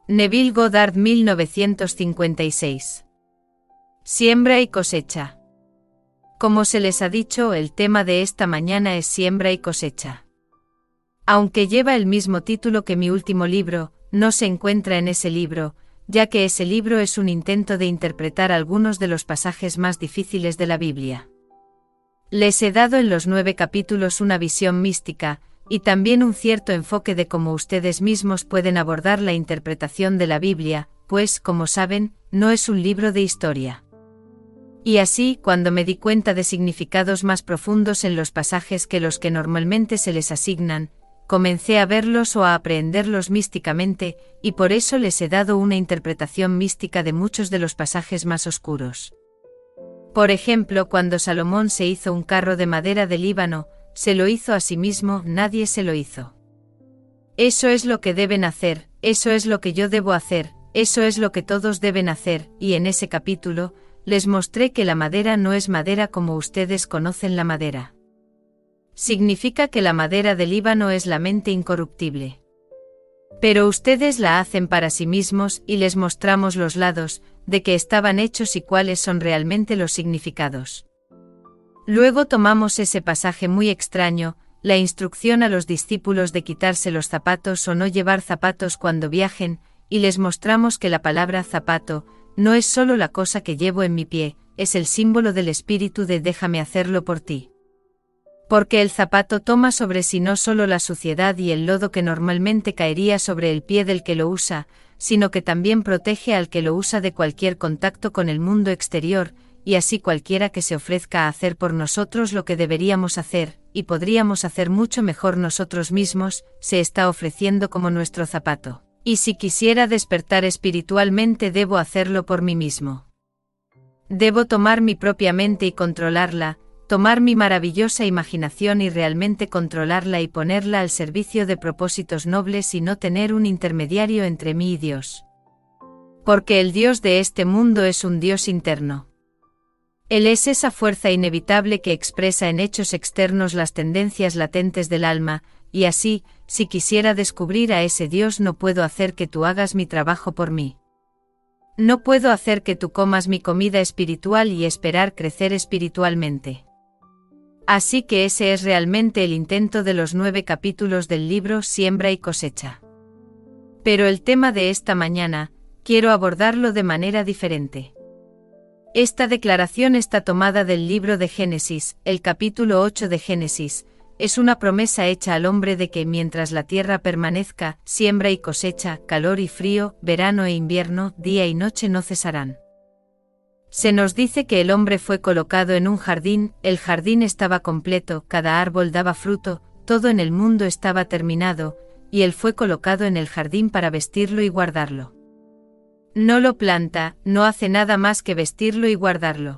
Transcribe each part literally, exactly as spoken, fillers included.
Neville Goddard mil novecientos cincuenta y seis. Siembra y cosecha. Como se les ha dicho, el tema de esta mañana es siembra y cosecha. Aunque lleva el mismo título que mi último libro, no se encuentra en ese libro, ya que ese libro es un intento de interpretar algunos de los pasajes más difíciles de la Biblia. Les he dado en los nueve capítulos una visión mística, y también un cierto enfoque de cómo ustedes mismos pueden abordar la interpretación de la Biblia, pues, como saben, no es un libro de historia. Y así, cuando me di cuenta de significados más profundos en los pasajes que los que normalmente se les asignan, comencé a verlos o a aprehenderlos místicamente, y por eso les he dado una interpretación mística de muchos de los pasajes más oscuros. Por ejemplo, cuando Salomón se hizo un carro de madera de Líbano, se lo hizo a sí mismo, nadie se lo hizo. Eso es lo que deben hacer, eso es lo que yo debo hacer, eso es lo que todos deben hacer, y en ese capítulo, les mostré que la madera no es madera como ustedes conocen la madera. Significa que la madera del Líbano es la mente incorruptible. Pero ustedes la hacen para sí mismos y les mostramos los lados, de que estaban hechos y cuáles son realmente los significados. Luego tomamos ese pasaje muy extraño, la instrucción a los discípulos de quitarse los zapatos o no llevar zapatos cuando viajen, y les mostramos que la palabra zapato no es solo la cosa que llevo en mi pie, es el símbolo del espíritu de déjame hacerlo por ti. Porque el zapato toma sobre sí no solo la suciedad y el lodo que normalmente caería sobre el pie del que lo usa, sino que también protege al que lo usa de cualquier contacto con el mundo exterior, y así cualquiera que se ofrezca a hacer por nosotros lo que deberíamos hacer, y podríamos hacer mucho mejor nosotros mismos, se está ofreciendo como nuestro zapato. Y si quisiera despertar espiritualmente debo hacerlo por mí mismo. Debo tomar mi propia mente y controlarla, tomar mi maravillosa imaginación y realmente controlarla y ponerla al servicio de propósitos nobles y no tener un intermediario entre mí y Dios. Porque el Dios de este mundo es un Dios interno. Él es esa fuerza inevitable que expresa en hechos externos las tendencias latentes del alma, y así, si quisiera descubrir a ese Dios no puedo hacer que tú hagas mi trabajo por mí. No puedo hacer que tú comas mi comida espiritual y esperar crecer espiritualmente. Así que ese es realmente el intento de los nueve capítulos del libro Siembra y cosecha. Pero el tema de esta mañana, quiero abordarlo de manera diferente. Esta declaración está tomada del libro de Génesis, el capítulo ocho de Génesis, es una promesa hecha al hombre de que mientras la tierra permanezca, siembra y cosecha, calor y frío, verano e invierno, día y noche no cesarán. Se nos dice que el hombre fue colocado en un jardín, el jardín estaba completo, cada árbol daba fruto, todo en el mundo estaba terminado, y él fue colocado en el jardín para vestirlo y guardarlo. No lo planta, no hace nada más que vestirlo y guardarlo.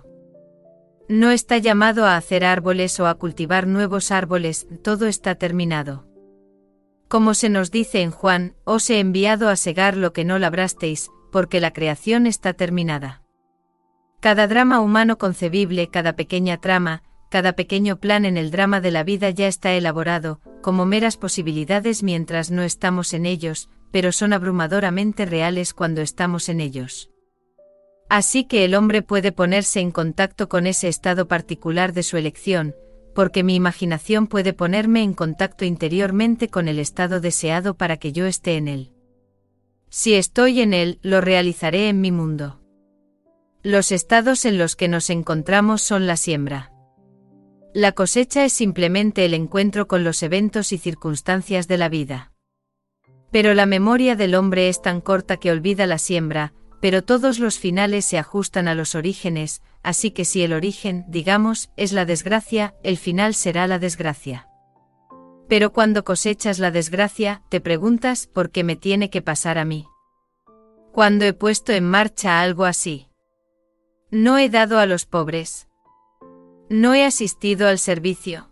No está llamado a hacer árboles o a cultivar nuevos árboles, todo está terminado. Como se nos dice en Juan, os he enviado a segar lo que no labrasteis, porque la creación está terminada. Cada drama humano concebible, cada pequeña trama, cada pequeño plan en el drama de la vida ya está elaborado, como meras posibilidades mientras no estamos en ellos, pero son abrumadoramente reales cuando estamos en ellos. Así que el hombre puede ponerse en contacto con ese estado particular de su elección, porque mi imaginación puede ponerme en contacto interiormente con el estado deseado para que yo esté en él. Si estoy en él, lo realizaré en mi mundo. Los estados en los que nos encontramos son la siembra. La cosecha es simplemente el encuentro con los eventos y circunstancias de la vida. Pero la memoria del hombre es tan corta que olvida la siembra, pero todos los finales se ajustan a los orígenes, así que si el origen, digamos, es la desgracia, el final será la desgracia. Pero cuando cosechas la desgracia, te preguntas, ¿por qué me tiene que pasar a mí? ¿Cuándo he puesto en marcha algo así? No he dado a los pobres. No he asistido al servicio.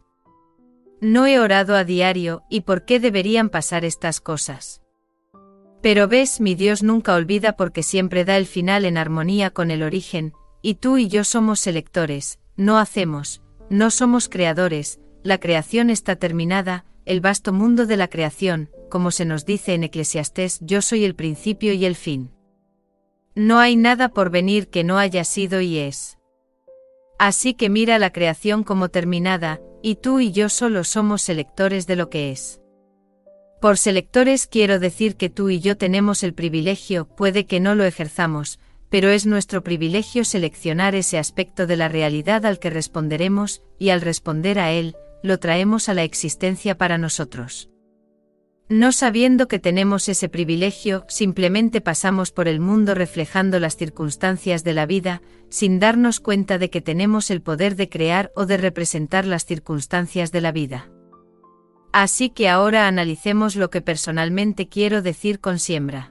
No he orado a diario, ¿y por qué deberían pasar estas cosas? Pero ves, mi Dios nunca olvida porque siempre da el final en armonía con el origen, y tú y yo somos selectores, no hacemos, no somos creadores, la creación está terminada, el vasto mundo de la creación, como se nos dice en Eclesiastés, yo soy el principio y el fin. No hay nada por venir que no haya sido y es. Así que mira la creación como terminada, y tú y yo solo somos selectores de lo que es. Por selectores quiero decir que tú y yo tenemos el privilegio, puede que no lo ejerzamos, pero es nuestro privilegio seleccionar ese aspecto de la realidad al que responderemos, y al responder a él, lo traemos a la existencia para nosotros. No sabiendo que tenemos ese privilegio, simplemente pasamos por el mundo reflejando las circunstancias de la vida, sin darnos cuenta de que tenemos el poder de crear o de representar las circunstancias de la vida. Así que ahora analicemos lo que personalmente quiero decir con siembra.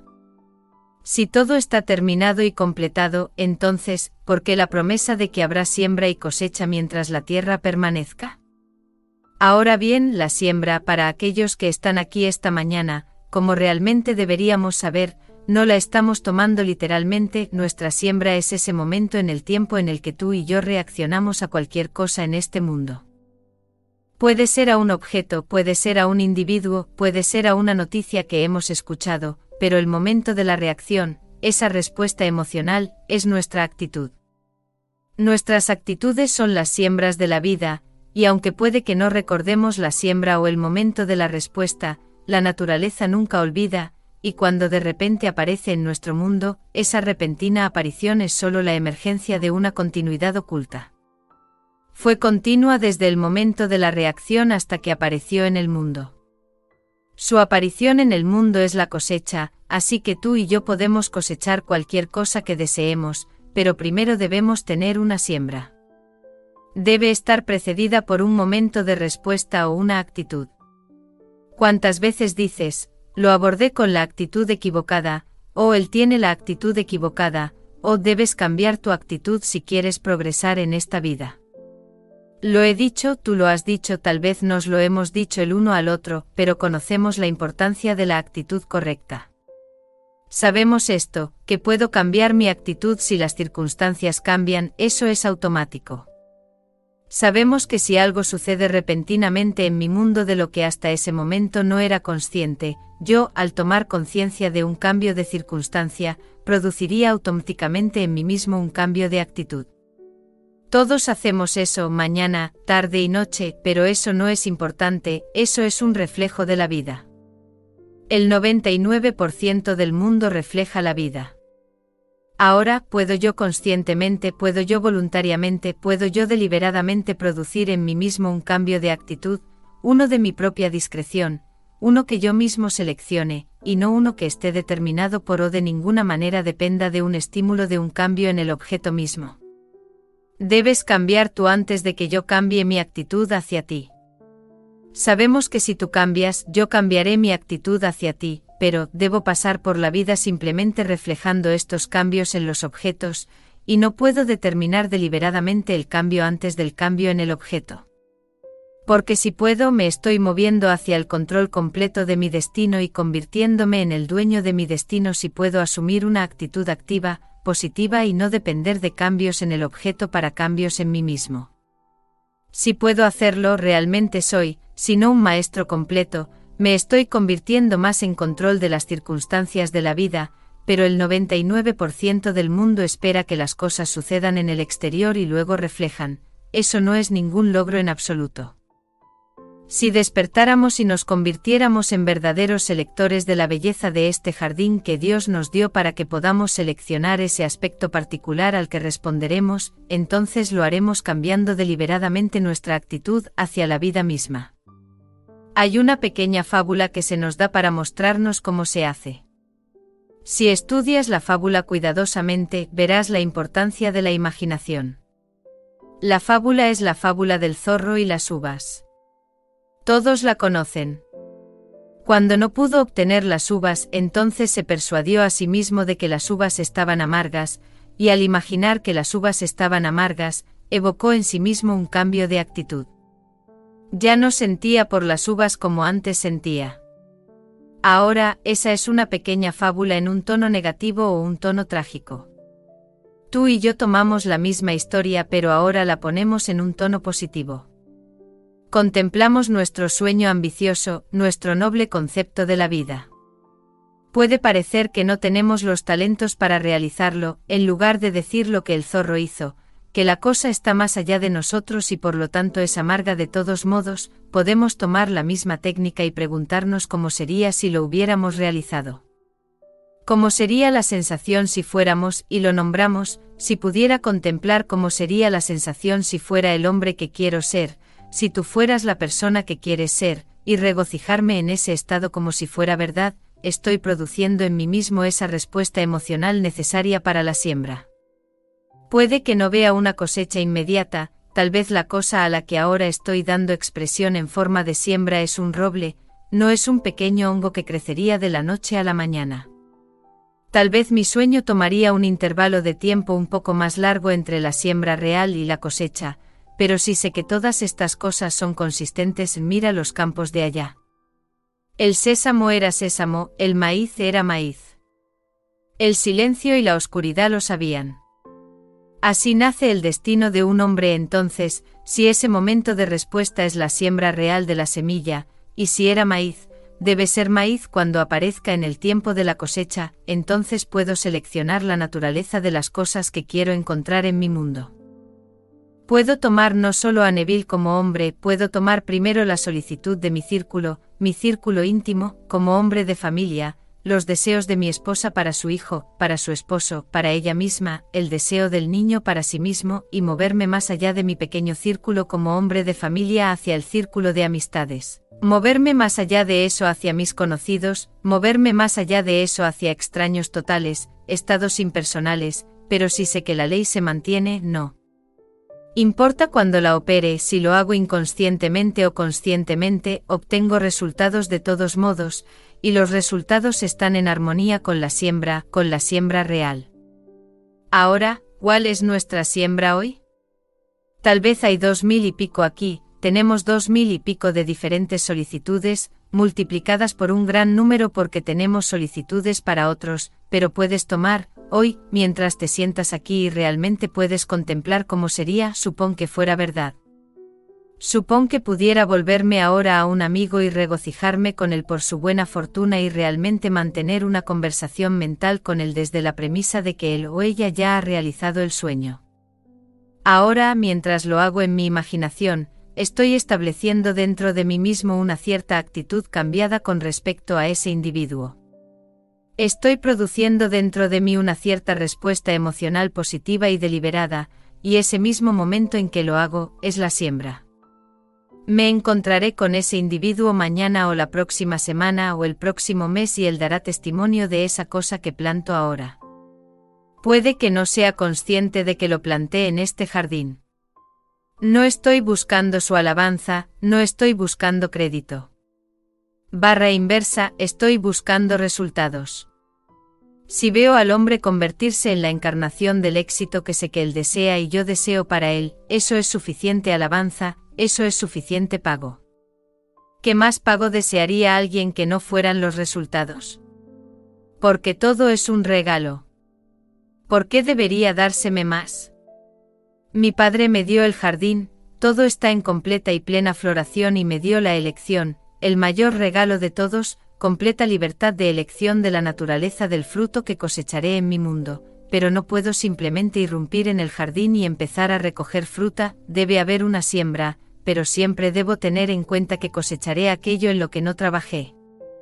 Si todo está terminado y completado, entonces, ¿por qué la promesa de que habrá siembra y cosecha mientras la tierra permanezca? Ahora bien, la siembra, para aquellos que están aquí esta mañana, como realmente deberíamos saber, no la estamos tomando literalmente, nuestra siembra es ese momento en el tiempo en el que tú y yo reaccionamos a cualquier cosa en este mundo. Puede ser a un objeto, puede ser a un individuo, puede ser a una noticia que hemos escuchado, pero el momento de la reacción, esa respuesta emocional, es nuestra actitud. Nuestras actitudes son las siembras de la vida, y aunque puede que no recordemos la siembra o el momento de la respuesta, la naturaleza nunca olvida, y cuando de repente aparece en nuestro mundo, esa repentina aparición es solo la emergencia de una continuidad oculta. Fue continua desde el momento de la reacción hasta que apareció en el mundo. Su aparición en el mundo es la cosecha, así que tú y yo podemos cosechar cualquier cosa que deseemos, pero primero debemos tener una siembra. Debe estar precedida por un momento de respuesta o una actitud. ¿Cuántas veces dices, lo abordé con la actitud equivocada, o él tiene la actitud equivocada, o debes cambiar tu actitud si quieres progresar en esta vida? Lo he dicho, tú lo has dicho, tal vez nos lo hemos dicho el uno al otro, pero conocemos la importancia de la actitud correcta. Sabemos esto, que puedo cambiar mi actitud si las circunstancias cambian, eso es automático. Sabemos que si algo sucede repentinamente en mi mundo de lo que hasta ese momento no era consciente, yo, al tomar conciencia de un cambio de circunstancia, produciría automáticamente en mí mismo un cambio de actitud. Todos hacemos eso mañana, tarde y noche, pero eso no es importante, eso es un reflejo de la vida. El noventa y nueve por ciento del mundo refleja la vida. Ahora, ¿puedo yo conscientemente, puedo yo voluntariamente, puedo yo deliberadamente producir en mí mismo un cambio de actitud, uno de mi propia discreción, uno que yo mismo seleccione, y no uno que esté determinado por o de ninguna manera dependa de un estímulo de un cambio en el objeto mismo? Debes cambiar tú antes de que yo cambie mi actitud hacia ti. Sabemos que si tú cambias, yo cambiaré mi actitud hacia ti, pero debo pasar por la vida simplemente reflejando estos cambios en los objetos, y no puedo determinar deliberadamente el cambio antes del cambio en el objeto. Porque si puedo, me estoy moviendo hacia el control completo de mi destino y convirtiéndome en el dueño de mi destino si puedo asumir una actitud activa, positiva y no depender de cambios en el objeto para cambios en mí mismo. Si puedo hacerlo, realmente soy, si no un maestro completo, me estoy convirtiendo más en control de las circunstancias de la vida, pero el noventa y nueve por ciento del mundo espera que las cosas sucedan en el exterior y luego reflejan, eso no es ningún logro en absoluto. Si despertáramos y nos convirtiéramos en verdaderos selectores de la belleza de este jardín que Dios nos dio para que podamos seleccionar ese aspecto particular al que responderemos, entonces lo haremos cambiando deliberadamente nuestra actitud hacia la vida misma. Hay una pequeña fábula que se nos da para mostrarnos cómo se hace. Si estudias la fábula cuidadosamente, verás la importancia de la imaginación. La fábula es la fábula del zorro y las uvas. Todos la conocen. Cuando no pudo obtener las uvas, entonces se persuadió a sí mismo de que las uvas estaban amargas, y al imaginar que las uvas estaban amargas, evocó en sí mismo un cambio de actitud. Ya no sentía por las uvas como antes sentía. Ahora, esa es una pequeña fábula en un tono negativo o un tono trágico. Tú y yo tomamos la misma historia pero ahora la ponemos en un tono positivo. Contemplamos nuestro sueño ambicioso, nuestro noble concepto de la vida. Puede parecer que no tenemos los talentos para realizarlo, en lugar de decir lo que el zorro hizo, que la cosa está más allá de nosotros y por lo tanto es amarga de todos modos, podemos tomar la misma técnica y preguntarnos cómo sería si lo hubiéramos realizado. ¿Cómo sería la sensación si fuéramos, y lo nombramos, si pudiera contemplar cómo sería la sensación si fuera el hombre que quiero ser, si tú fueras la persona que quieres ser, y regocijarme en ese estado como si fuera verdad, estoy produciendo en mí mismo esa respuesta emocional necesaria para la siembra. Puede que no vea una cosecha inmediata, tal vez la cosa a la que ahora estoy dando expresión en forma de siembra es un roble, no es un pequeño hongo que crecería de la noche a la mañana. Tal vez mi sueño tomaría un intervalo de tiempo un poco más largo entre la siembra real y la cosecha, pero sí sé que todas estas cosas son consistentes. Mira los campos de allá. El sésamo era sésamo, el maíz era maíz. El silencio y la oscuridad lo sabían. Así nace el destino de un hombre entonces, si ese momento de respuesta es la siembra real de la semilla, y si era maíz, debe ser maíz cuando aparezca en el tiempo de la cosecha, entonces puedo seleccionar la naturaleza de las cosas que quiero encontrar en mi mundo. Puedo tomar no solo a Neville como hombre, puedo tomar primero la solicitud de mi círculo, mi círculo íntimo, como hombre de familia, los deseos de mi esposa para su hijo, para su esposo, para ella misma, el deseo del niño para sí mismo, y moverme más allá de mi pequeño círculo como hombre de familia hacia el círculo de amistades. Moverme más allá de eso hacia mis conocidos, moverme más allá de eso hacia extraños totales, estados impersonales, pero si sé que la ley se mantiene, no importa cuando la opere, si lo hago inconscientemente o conscientemente, obtengo resultados de todos modos, y los resultados están en armonía con la siembra, con la siembra real. Ahora, ¿cuál es nuestra siembra hoy? Tal vez hay dos mil y pico aquí, tenemos dos mil y pico de diferentes solicitudes, multiplicadas por un gran número porque tenemos solicitudes para otros, pero puedes tomar, hoy, mientras te sientas aquí y realmente puedes contemplar cómo sería, supón que fuera verdad. Supón que pudiera volverme ahora a un amigo y regocijarme con él por su buena fortuna y realmente mantener una conversación mental con él desde la premisa de que él o ella ya ha realizado el sueño. Ahora, mientras lo hago en mi imaginación, estoy estableciendo dentro de mí mismo una cierta actitud cambiada con respecto a ese individuo. Estoy produciendo dentro de mí una cierta respuesta emocional positiva y deliberada, y ese mismo momento en que lo hago, es la siembra. Me encontraré con ese individuo mañana o la próxima semana o el próximo mes y él dará testimonio de esa cosa que planto ahora. Puede que no sea consciente de que lo planté en este jardín. No estoy buscando su alabanza, no estoy buscando crédito. Barra inversa, estoy buscando resultados. Si veo al hombre convertirse en la encarnación del éxito que sé que él desea y yo deseo para él, eso es suficiente alabanza, eso es suficiente pago. ¿Qué más pago desearía alguien que no fueran los resultados? Porque todo es un regalo. ¿Por qué debería dárseme más? Mi padre me dio el jardín, todo está en completa y plena floración y me dio la elección, el mayor regalo de todos, completa libertad de elección de la naturaleza del fruto que cosecharé en mi mundo, pero no puedo simplemente irrumpir en el jardín y empezar a recoger fruta, debe haber una siembra, pero siempre debo tener en cuenta que cosecharé aquello en lo que no trabajé.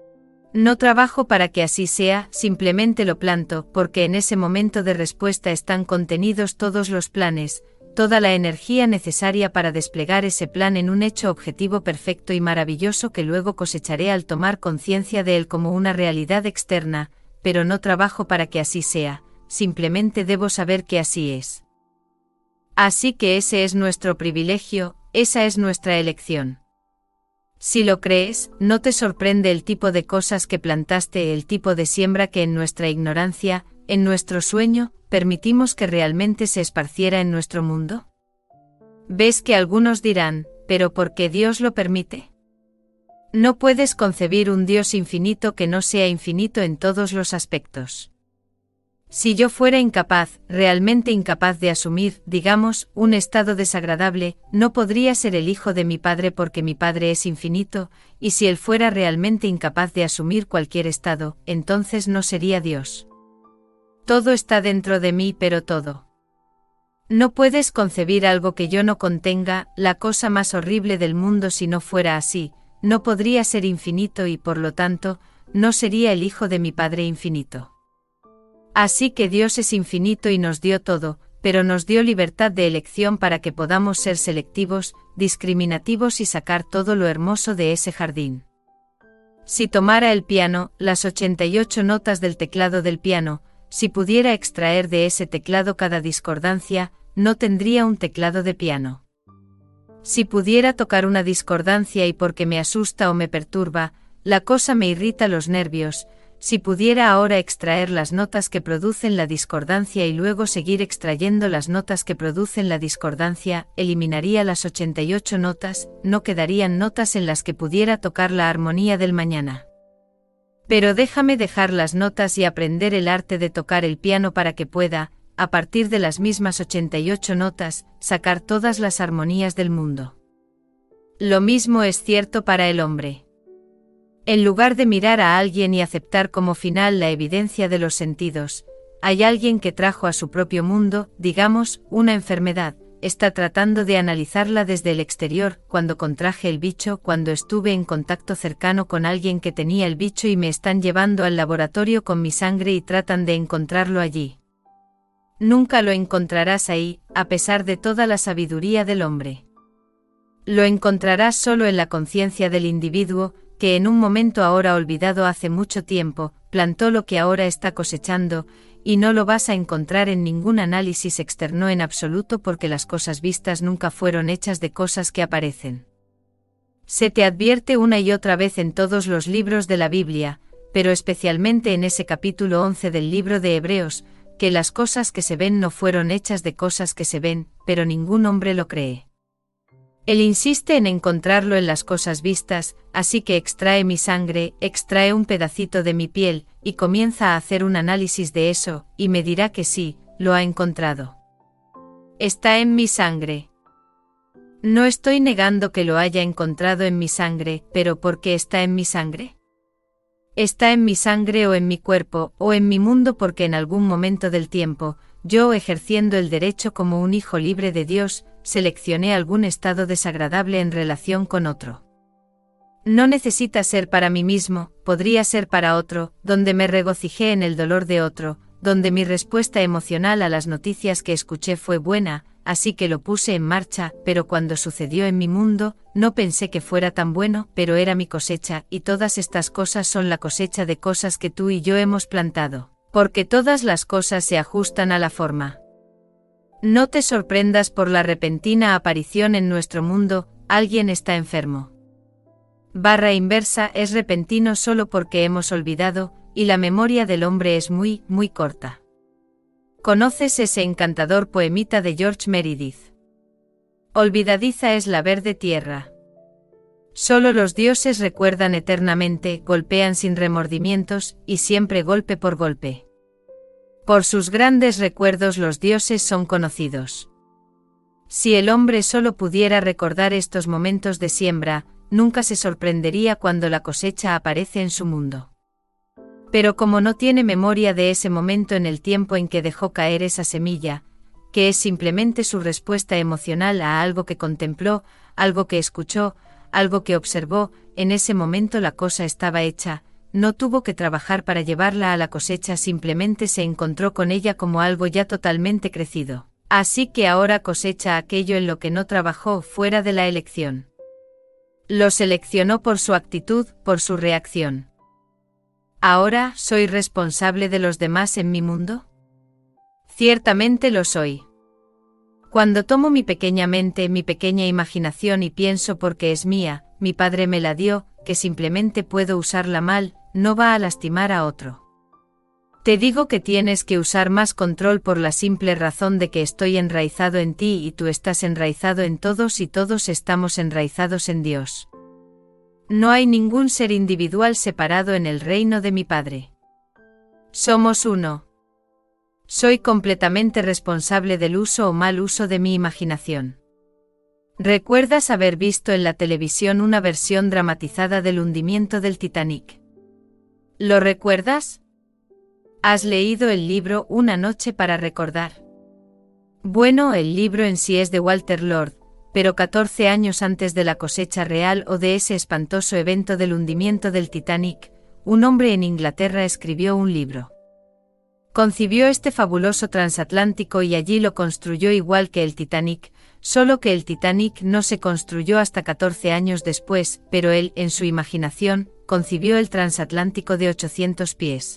No trabajo para que así sea, simplemente lo planto, porque en ese momento de respuesta están contenidos todos los planes, toda la energía necesaria para desplegar ese plan en un hecho objetivo perfecto y maravilloso que luego cosecharé al tomar conciencia de él como una realidad externa, pero no trabajo para que así sea, simplemente debo saber que así es. Así que ese es nuestro privilegio, esa es nuestra elección. Si lo crees, no te sorprende el tipo de cosas que plantaste, el tipo de siembra que en nuestra ignorancia, en nuestro sueño, permitimos que realmente se esparciera en nuestro mundo. ¿Ves que algunos dirán, pero por qué Dios lo permite? No puedes concebir un Dios infinito que no sea infinito en todos los aspectos. Si yo fuera incapaz, realmente incapaz de asumir, digamos, un estado desagradable, no podría ser el hijo de mi Padre porque mi Padre es infinito, y si él fuera realmente incapaz de asumir cualquier estado, entonces no sería Dios. Todo está dentro de mí, pero todo. No puedes concebir algo que yo no contenga, la cosa más horrible del mundo si no fuera así, no podría ser infinito y por lo tanto, no sería el hijo de mi Padre infinito. Así que Dios es infinito y nos dio todo, pero nos dio libertad de elección para que podamos ser selectivos, discriminativos y sacar todo lo hermoso de ese jardín. Si tomara el piano, las ochenta y ocho notas del teclado del piano, si pudiera extraer de ese teclado cada discordancia, no tendría un teclado de piano. Si pudiera tocar una discordancia y porque me asusta o me perturba, la cosa me irrita los nervios, si pudiera ahora extraer las notas que producen la discordancia y luego seguir extrayendo las notas que producen la discordancia, eliminaría las ochenta y ocho notas, no quedarían notas en las que pudiera tocar la armonía del mañana. Pero déjame dejar las notas y aprender el arte de tocar el piano para que pueda, a partir de las mismas ochenta y ocho notas, sacar todas las armonías del mundo. Lo mismo es cierto para el hombre. En lugar de mirar a alguien y aceptar como final la evidencia de los sentidos, hay alguien que trajo a su propio mundo, digamos, una enfermedad, está tratando de analizarla desde el exterior, cuando contraje el bicho, cuando estuve en contacto cercano con alguien que tenía el bicho y me están llevando al laboratorio con mi sangre y tratan de encontrarlo allí. Nunca lo encontrarás ahí, a pesar de toda la sabiduría del hombre. Lo encontrarás solo en la conciencia del individuo, que en un momento ahora olvidado hace mucho tiempo, plantó lo que ahora está cosechando, y no lo vas a encontrar en ningún análisis externo en absoluto porque las cosas vistas nunca fueron hechas de cosas que aparecen. Se te advierte una y otra vez en todos los libros de la Biblia, pero especialmente en ese capítulo once del libro de Hebreos, que las cosas que se ven no fueron hechas de cosas que se ven, pero ningún hombre lo cree. Él insiste en encontrarlo en las cosas vistas, así que extrae mi sangre, extrae un pedacito de mi piel, y comienza a hacer un análisis de eso, y me dirá que sí, lo ha encontrado. Está en mi sangre. No estoy negando que lo haya encontrado en mi sangre, pero ¿por qué está en mi sangre? Está en mi sangre o en mi cuerpo, o en mi mundo porque en algún momento del tiempo, yo ejerciendo el derecho como un hijo libre de Dios, seleccioné algún estado desagradable en relación con otro. No necesita ser para mí mismo, podría ser para otro, donde me regocijé en el dolor de otro, donde mi respuesta emocional a las noticias que escuché fue buena, así que lo puse en marcha, pero cuando sucedió en mi mundo, no pensé que fuera tan bueno, pero era mi cosecha, y todas estas cosas son la cosecha de cosas que tú y yo hemos plantado, porque todas las cosas se ajustan a la forma. No te sorprendas por la repentina aparición en nuestro mundo, alguien está enfermo. Barra inversa es repentino solo porque hemos olvidado, y la memoria del hombre es muy, muy corta. ¿Conoces ese encantador poemita de George Meredith? Olvidadiza es la verde tierra. Solo los dioses recuerdan eternamente, golpean sin remordimientos, y siempre golpe por golpe. Por sus grandes recuerdos los dioses son conocidos. Si el hombre solo pudiera recordar estos momentos de siembra, nunca se sorprendería cuando la cosecha aparece en su mundo. Pero como no tiene memoria de ese momento en el tiempo en que dejó caer esa semilla, que es simplemente su respuesta emocional a algo que contempló, algo que escuchó, algo que observó, en ese momento la cosa estaba hecha, no tuvo que trabajar para llevarla a la cosecha, simplemente se encontró con ella como algo ya totalmente crecido. Así que ahora cosecha aquello en lo que no trabajó fuera de la elección. Lo seleccionó por su actitud, por su reacción. ¿Ahora soy responsable de los demás en mi mundo? Ciertamente lo soy. Cuando tomo mi pequeña mente, mi pequeña imaginación y pienso porque es mía, mi padre me la dio, que simplemente puedo usarla mal, no va a lastimar a otro. Te digo que tienes que usar más control por la simple razón de que estoy enraizado en ti y tú estás enraizado en todos y todos estamos enraizados en Dios. No hay ningún ser individual separado en el reino de mi Padre. Somos uno. Soy completamente responsable del uso o mal uso de mi imaginación. ¿Recuerdas haber visto en la televisión una versión dramatizada del hundimiento del Titanic? ¿Lo recuerdas? ¿Has leído el libro Una noche para recordar? Bueno, el libro en sí es de Walter Lord, pero catorce años antes de la cosecha real o de ese espantoso evento del hundimiento del Titanic, un hombre en Inglaterra escribió un libro. Concibió este fabuloso transatlántico y allí lo construyó igual que el Titanic, solo que el Titanic no se construyó hasta catorce años después, pero él, en su imaginación, concibió el transatlántico de ochocientos pies.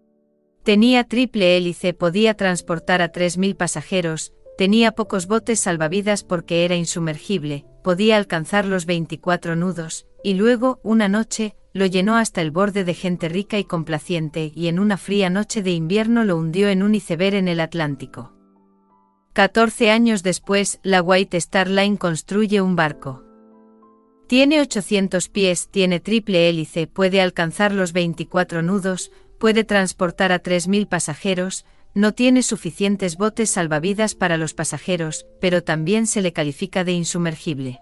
Tenía triple hélice, podía transportar a tres mil pasajeros, tenía pocos botes salvavidas porque era insumergible, podía alcanzar los veinticuatro nudos, y luego, una noche, lo llenó hasta el borde de gente rica y complaciente, y en una fría noche de invierno lo hundió en un iceberg en el Atlántico. catorce años después, la White Star Line construye un barco. Tiene ochocientos pies, tiene triple hélice, puede alcanzar los veinticuatro nudos, puede transportar a tres mil pasajeros, no tiene suficientes botes salvavidas para los pasajeros, pero también se le califica de insumergible.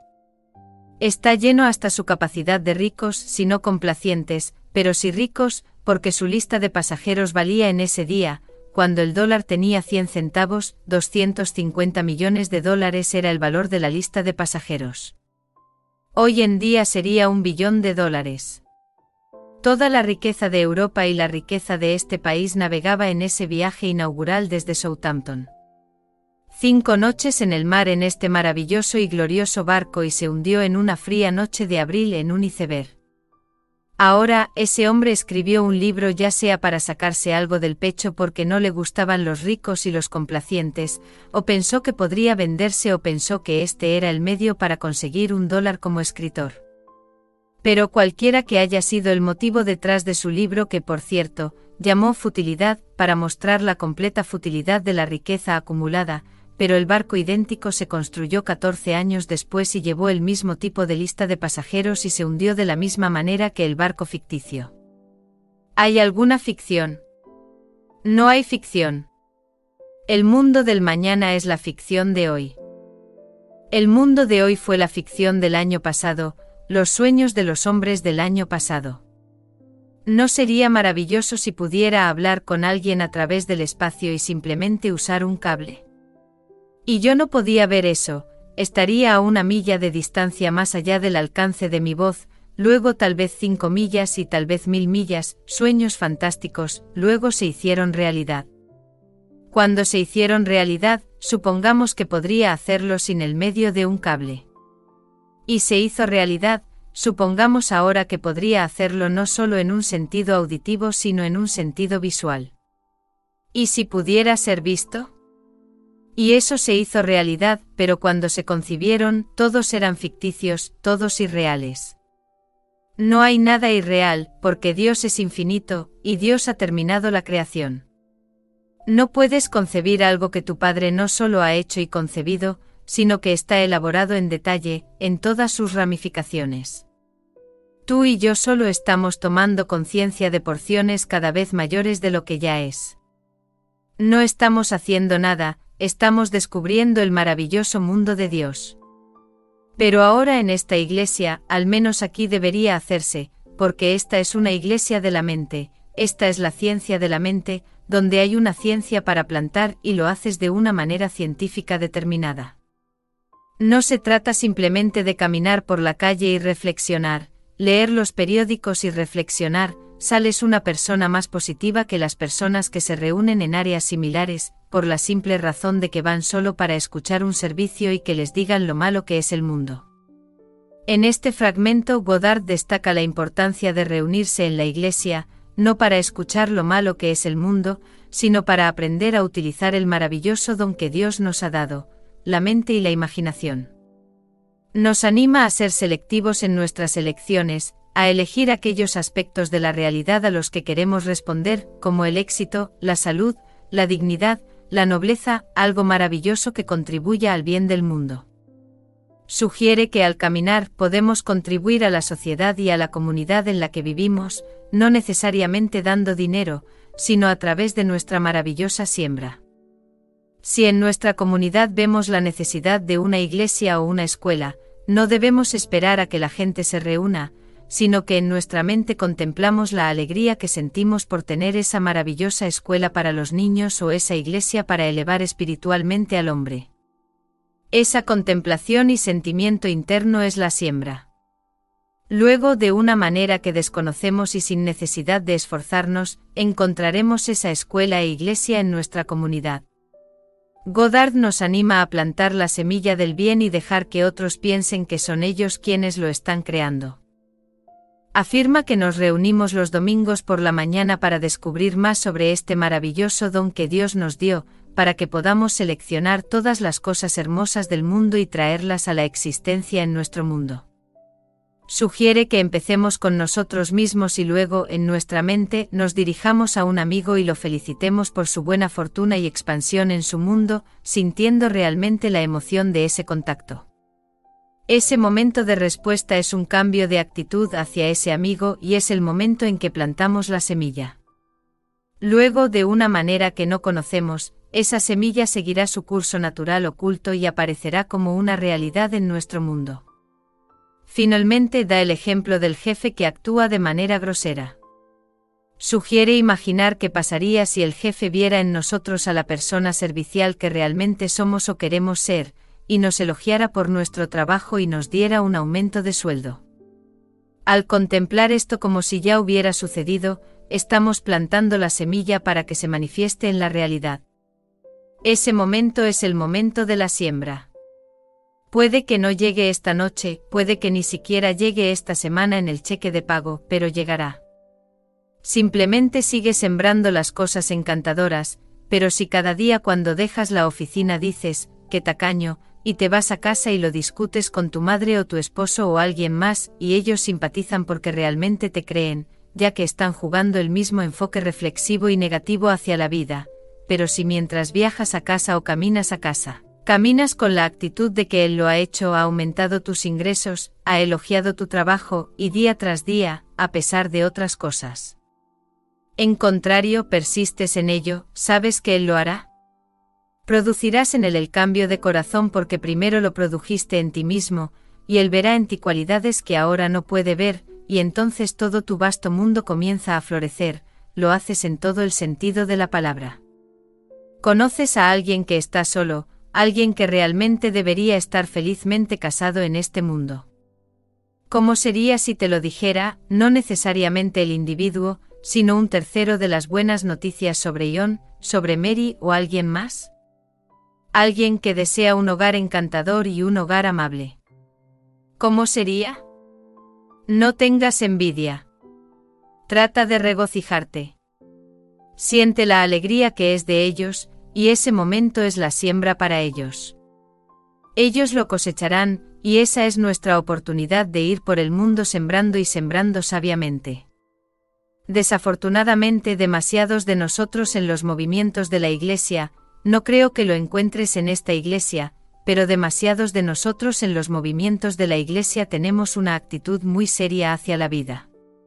Está lleno hasta su capacidad de ricos, si no complacientes, pero sí ricos, porque su lista de pasajeros valía en ese día, cuando el dólar tenía cien centavos, doscientos cincuenta millones de dólares era el valor de la lista de pasajeros. Hoy en día sería un billón de dólares. Toda la riqueza de Europa y la riqueza de este país navegaba en ese viaje inaugural desde Southampton. Cinco noches en el mar en este maravilloso y glorioso barco y se hundió en una fría noche de abril en un iceberg. Ahora, ese hombre escribió un libro ya sea para sacarse algo del pecho porque no le gustaban los ricos y los complacientes, o pensó que podría venderse o pensó que este era el medio para conseguir un dólar como escritor. Pero cualquiera que haya sido el motivo detrás de su libro que, por cierto, llamó Futilidad, para mostrar la completa futilidad de la riqueza acumulada, pero el barco idéntico se construyó catorce años después y llevó el mismo tipo de lista de pasajeros y se hundió de la misma manera que el barco ficticio. ¿Hay alguna ficción? No hay ficción. El mundo del mañana es la ficción de hoy. El mundo de hoy fue la ficción del año pasado, los sueños de los hombres del año pasado. ¿No sería maravilloso si pudiera hablar con alguien a través del espacio y simplemente usar un cable? Y yo no podía ver eso, estaría a una milla de distancia más allá del alcance de mi voz, luego tal vez cinco millas y tal vez mil millas, sueños fantásticos, luego se hicieron realidad. Cuando se hicieron realidad, supongamos que podría hacerlo sin el medio de un cable. Y se hizo realidad, supongamos ahora que podría hacerlo no solo en un sentido auditivo sino en un sentido visual. ¿Y si pudiera ser visto? Y eso se hizo realidad, pero cuando se concibieron, todos eran ficticios, todos irreales. No hay nada irreal, porque Dios es infinito, y Dios ha terminado la creación. No puedes concebir algo que tu Padre no solo ha hecho y concebido, sino que está elaborado en detalle, en todas sus ramificaciones. Tú y yo solo estamos tomando conciencia de porciones cada vez mayores de lo que ya es. No estamos haciendo nada, estamos descubriendo el maravilloso mundo de Dios. Pero ahora en esta iglesia, al menos aquí debería hacerse, porque esta es una iglesia de la mente, esta es la ciencia de la mente, donde hay una ciencia para plantar y lo haces de una manera científica determinada. No se trata simplemente de caminar por la calle y reflexionar, leer los periódicos y reflexionar, sales una persona más positiva que las personas que se reúnen en áreas similares, por la simple razón de que van solo para escuchar un servicio y que les digan lo malo que es el mundo. En este fragmento Goddard destaca la importancia de reunirse en la iglesia, no para escuchar lo malo que es el mundo, sino para aprender a utilizar el maravilloso don que Dios nos ha dado, la mente y la imaginación. Nos anima a ser selectivos en nuestras elecciones, a elegir aquellos aspectos de la realidad a los que queremos responder, como el éxito, la salud, la dignidad, la nobleza, algo maravilloso que contribuya al bien del mundo. Sugiere que al caminar podemos contribuir a la sociedad y a la comunidad en la que vivimos, no necesariamente dando dinero, sino a través de nuestra maravillosa siembra. Si en nuestra comunidad vemos la necesidad de una iglesia o una escuela, no debemos esperar a que la gente se reúna, sino que en nuestra mente contemplamos la alegría que sentimos por tener esa maravillosa escuela para los niños o esa iglesia para elevar espiritualmente al hombre. Esa contemplación y sentimiento interno es la siembra. Luego, de una manera que desconocemos y sin necesidad de esforzarnos, encontraremos esa escuela e iglesia en nuestra comunidad. Goddard nos anima a plantar la semilla del bien y dejar que otros piensen que son ellos quienes lo están creando. Afirma que nos reunimos los domingos por la mañana para descubrir más sobre este maravilloso don que Dios nos dio, para que podamos seleccionar todas las cosas hermosas del mundo y traerlas a la existencia en nuestro mundo. Sugiere que empecemos con nosotros mismos y luego, en nuestra mente, nos dirijamos a un amigo y lo felicitemos por su buena fortuna y expansión en su mundo, sintiendo realmente la emoción de ese contacto. Ese momento de respuesta es un cambio de actitud hacia ese amigo y es el momento en que plantamos la semilla. Luego, de una manera que no conocemos, esa semilla seguirá su curso natural oculto y aparecerá como una realidad en nuestro mundo. Finalmente da el ejemplo del jefe que actúa de manera grosera. Sugiere imaginar qué pasaría si el jefe viera en nosotros a la persona servicial que realmente somos o queremos ser, y nos elogiara por nuestro trabajo y nos diera un aumento de sueldo. Al contemplar esto como si ya hubiera sucedido, estamos plantando la semilla para que se manifieste en la realidad. Ese momento es el momento de la siembra. Puede que no llegue esta noche, puede que ni siquiera llegue esta semana en el cheque de pago, pero llegará. Simplemente sigue sembrando las cosas encantadoras, pero si cada día cuando dejas la oficina dices, qué tacaño, y te vas a casa y lo discutes con tu madre o tu esposo o alguien más, y ellos simpatizan porque realmente te creen, ya que están jugando el mismo enfoque reflexivo y negativo hacia la vida, pero si mientras viajas a casa o caminas a casa, caminas con la actitud de que él lo ha hecho, ha aumentado tus ingresos, ha elogiado tu trabajo, y día tras día, a pesar de otras cosas. En contrario, persistes en ello, ¿sabes que él lo hará? Producirás en él el cambio de corazón porque primero lo produjiste en ti mismo, y él verá en ti cualidades que ahora no puede ver, y entonces todo tu vasto mundo comienza a florecer, lo haces en todo el sentido de la palabra. Conoces a alguien que está solo, alguien que realmente debería estar felizmente casado en este mundo. ¿Cómo sería si te lo dijera, no necesariamente el individuo, sino un tercero de las buenas noticias sobre John, sobre Mary o alguien más? Alguien que desea un hogar encantador y un hogar amable. ¿Cómo sería? No tengas envidia. Trata de regocijarte. Siente la alegría que es de ellos, y ese momento es la siembra para ellos. Ellos lo cosecharán, y esa es nuestra oportunidad de ir por el mundo sembrando y sembrando sabiamente. Desafortunadamente, demasiados de nosotros en los movimientos de la Iglesia, no creo que lo encuentres en esta Iglesia, pero demasiados de nosotros en los movimientos de la Iglesia tenemos una actitud muy seria hacia la vida.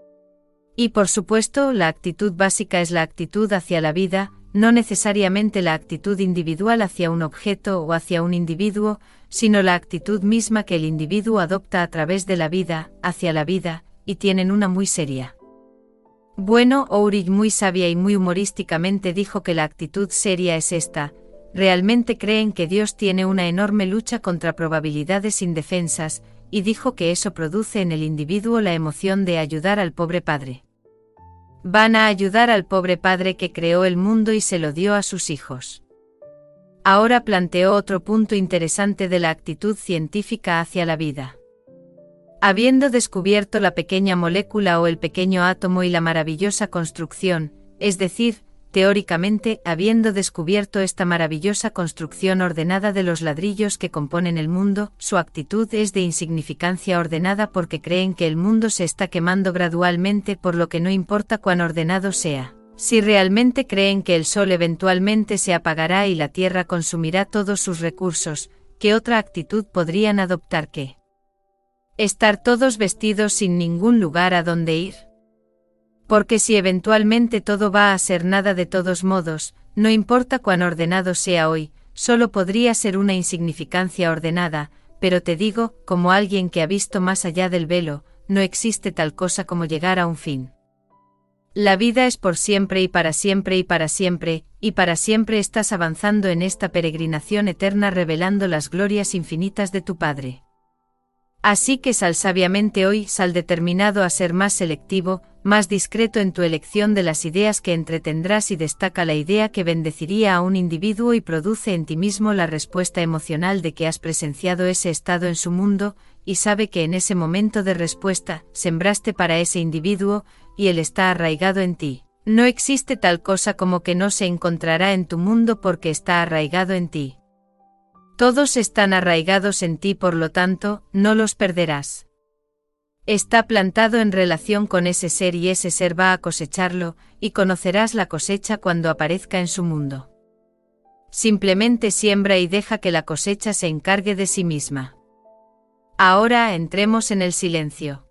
Y por supuesto, la actitud básica es la actitud hacia la vida, no necesariamente la actitud individual hacia un objeto o hacia un individuo, sino la actitud misma que el individuo adopta a través de la vida, hacia la vida, y tienen una muy seria. Bueno, Ulrich muy sabia y muy humorísticamente dijo que la actitud seria es esta: realmente creen que Dios tiene una enorme lucha contra probabilidades indefensas, y dijo que eso produce en el individuo la emoción de ayudar al pobre padre. Van a ayudar al pobre padre que creó el mundo y se lo dio a sus hijos. Ahora planteó otro punto interesante de la actitud científica hacia la vida. Habiendo descubierto la pequeña molécula o el pequeño átomo y la maravillosa construcción, es decir, teóricamente, habiendo descubierto esta maravillosa construcción ordenada de los ladrillos que componen el mundo, su actitud es de insignificancia ordenada porque creen que el mundo se está quemando gradualmente, por lo que no importa cuán ordenado sea. Si realmente creen que el sol eventualmente se apagará y la tierra consumirá todos sus recursos, ¿qué otra actitud podrían adoptar que estar todos vestidos sin ningún lugar a donde ir? Porque si eventualmente todo va a ser nada de todos modos, no importa cuán ordenado sea hoy, solo podría ser una insignificancia ordenada, pero te digo, como alguien que ha visto más allá del velo, no existe tal cosa como llegar a un fin. La vida es por siempre y para siempre y para siempre, y para siempre estás avanzando en esta peregrinación eterna revelando las glorias infinitas de tu Padre. Así que sal sabiamente hoy, sal determinado a ser más selectivo, más discreto en tu elección de las ideas que entretendrás y destaca la idea que bendeciría a un individuo y produce en ti mismo la respuesta emocional de que has presenciado ese estado en su mundo, y sabe que en ese momento de respuesta, sembraste para ese individuo, y él está arraigado en ti. No existe tal cosa como que no se encontrará en tu mundo porque está arraigado en ti. Todos están arraigados en ti, por lo tanto, no los perderás. Está plantado en relación con ese ser y ese ser va a cosecharlo, y conocerás la cosecha cuando aparezca en su mundo. Simplemente siembra y deja que la cosecha se encargue de sí misma. Ahora entremos en el silencio.